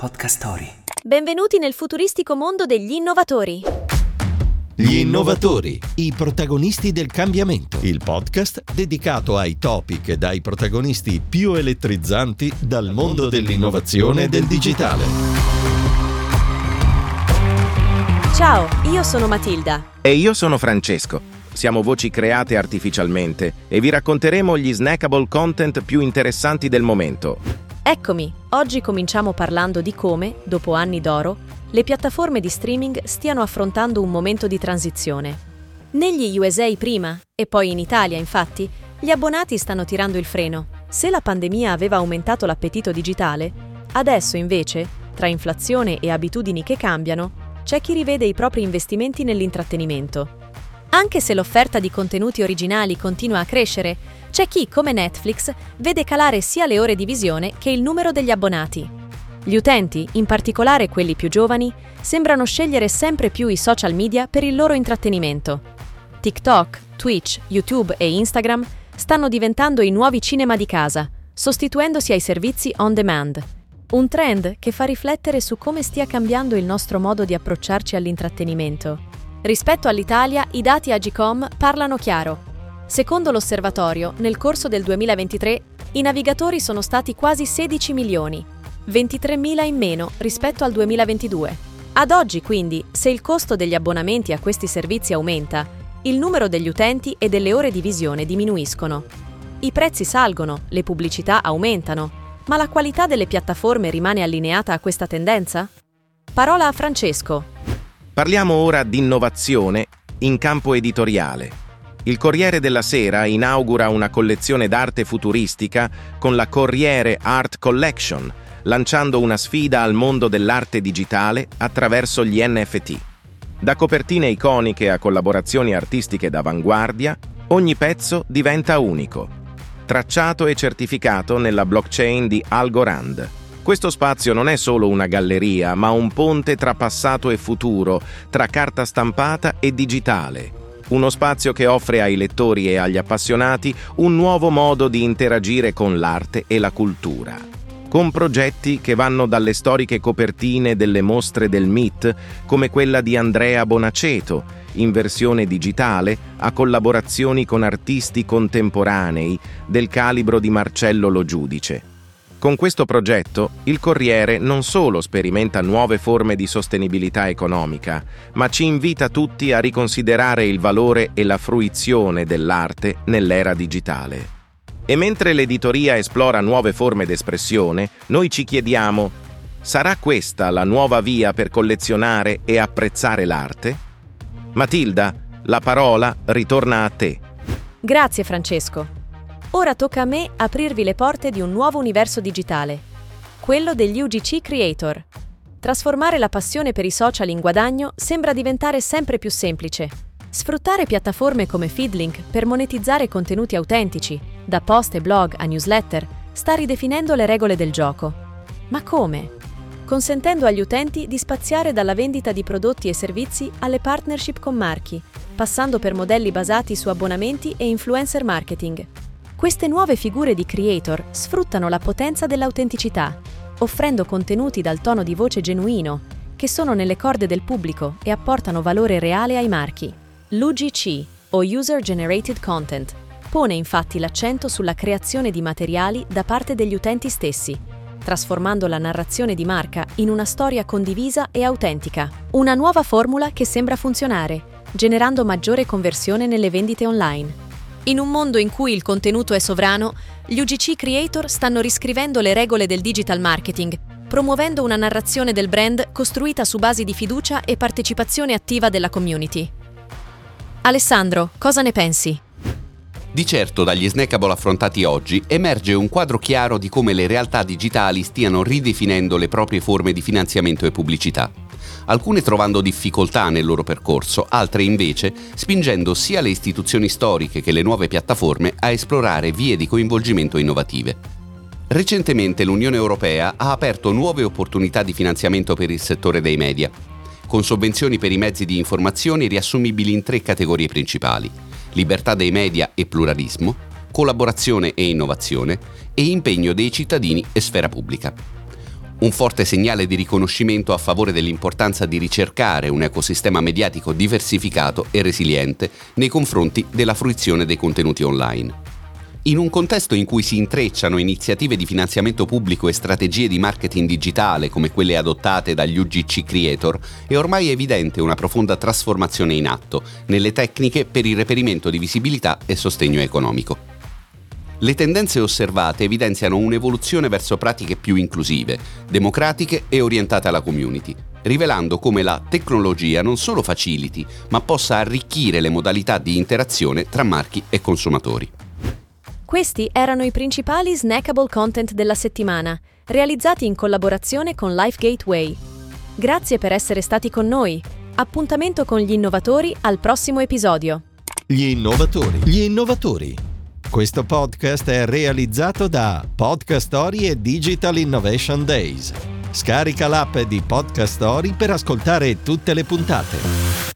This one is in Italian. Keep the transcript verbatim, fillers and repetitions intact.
Podcast Story. Benvenuti nel futuristico mondo degli innovatori. Gli innovatori, i protagonisti del cambiamento. Il podcast dedicato ai topic e ai protagonisti più elettrizzanti dal mondo dell'innovazione e del digitale. Ciao, io sono Matilda. E io sono Francesco. Siamo voci create artificialmente e vi racconteremo gli snackable content più interessanti del momento. Eccomi, oggi cominciamo parlando di come, dopo anni d'oro, le piattaforme di streaming stiano affrontando un momento di transizione. Negli U S A prima, e poi in Italia infatti, gli abbonati stanno tirando il freno. Se la pandemia aveva aumentato l'appetito digitale, adesso invece, tra inflazione e abitudini che cambiano, c'è chi rivede i propri investimenti nell'intrattenimento. Anche se l'offerta di contenuti originali continua a crescere, c'è chi, come Netflix, vede calare sia le ore di visione che il numero degli abbonati. Gli utenti, in particolare quelli più giovani, sembrano scegliere sempre più i social media per il loro intrattenimento. TikTok, Twitch, YouTube e Instagram stanno diventando i nuovi cinema di casa, sostituendosi ai servizi on demand. Un trend che fa riflettere su come stia cambiando il nostro modo di approcciarci all'intrattenimento. Rispetto all'Italia, i dati Agcom parlano chiaro. Secondo l'osservatorio, nel corso del duemilaventitré, i navigatori sono stati quasi sedici milioni, ventitremila in meno rispetto al duemilaventidue. Ad oggi, quindi, se il costo degli abbonamenti a questi servizi aumenta, il numero degli utenti e delle ore di visione diminuiscono. I prezzi salgono, le pubblicità aumentano, ma la qualità delle piattaforme rimane allineata a questa tendenza? Parola a Francesco. Parliamo ora di innovazione in campo editoriale. Il Corriere della Sera inaugura una collezione d'arte futuristica con la Corriere Art Collection, lanciando una sfida al mondo dell'arte digitale attraverso gli N F T. Da copertine iconiche a collaborazioni artistiche d'avanguardia, ogni pezzo diventa unico, tracciato e certificato nella blockchain di Algorand. Questo spazio non è solo una galleria, ma un ponte tra passato e futuro, tra carta stampata e digitale. Uno spazio che offre ai lettori e agli appassionati un nuovo modo di interagire con l'arte e la cultura. Con progetti che vanno dalle storiche copertine delle mostre del M I T, come quella di Andrea Bonaceto, in versione digitale, a collaborazioni con artisti contemporanei del calibro di Marcello Lo Giudice. Con questo progetto, il Corriere non solo sperimenta nuove forme di sostenibilità economica, ma ci invita tutti a riconsiderare il valore e la fruizione dell'arte nell'era digitale. E mentre l'editoria esplora nuove forme d'espressione, noi ci chiediamo: sarà questa la nuova via per collezionare e apprezzare l'arte? Matilda, la parola ritorna a te. Grazie Francesco. Ora tocca a me aprirvi le porte di un nuovo universo digitale, quello degli U G C Creator. Trasformare la passione per i social in guadagno sembra diventare sempre più semplice. Sfruttare piattaforme come Feedlink per monetizzare contenuti autentici, da post e blog a newsletter, sta ridefinendo le regole del gioco. Ma come? Consentendo agli utenti di spaziare dalla vendita di prodotti e servizi alle partnership con marchi, passando per modelli basati su abbonamenti e influencer marketing. Queste nuove figure di creator sfruttano la potenza dell'autenticità, offrendo contenuti dal tono di voce genuino, che sono nelle corde del pubblico e apportano valore reale ai marchi. L'U G C, o User Generated Content, pone infatti l'accento sulla creazione di materiali da parte degli utenti stessi, trasformando la narrazione di marca in una storia condivisa e autentica. Una nuova formula che sembra funzionare, generando maggiore conversione nelle vendite online. In un mondo in cui il contenuto è sovrano, gli U G C Creator stanno riscrivendo le regole del digital marketing, promuovendo una narrazione del brand costruita su basi di fiducia e partecipazione attiva della community. Alessandro, cosa ne pensi? Di certo, dagli snackable affrontati oggi emerge un quadro chiaro di come le realtà digitali stiano ridefinendo le proprie forme di finanziamento e pubblicità. Alcune trovando difficoltà nel loro percorso, altre invece spingendo sia le istituzioni storiche che le nuove piattaforme a esplorare vie di coinvolgimento innovative. Recentemente l'Unione Europea ha aperto nuove opportunità di finanziamento per il settore dei media, con sovvenzioni per i mezzi di informazione riassumibili in tre categorie principali: libertà dei media e pluralismo, collaborazione e innovazione e impegno dei cittadini e sfera pubblica. Un forte segnale di riconoscimento a favore dell'importanza di ricercare un ecosistema mediatico diversificato e resiliente nei confronti della fruizione dei contenuti online. In un contesto in cui si intrecciano iniziative di finanziamento pubblico e strategie di marketing digitale come quelle adottate dagli U G C Creator, è ormai evidente una profonda trasformazione in atto nelle tecniche per il reperimento di visibilità e sostegno economico. Le tendenze osservate evidenziano un'evoluzione verso pratiche più inclusive, democratiche e orientate alla community, rivelando come la tecnologia non solo faciliti, ma possa arricchire le modalità di interazione tra marchi e consumatori. Questi erano i principali snackable content della settimana, realizzati in collaborazione con Life Gateway. Grazie per essere stati con noi. Appuntamento con gli innovatori al prossimo episodio. Gli innovatori. Gli innovatori. Questo podcast è realizzato da Podcast Story e Digital Innovation Days. Scarica l'app di Podcast Story per ascoltare tutte le puntate.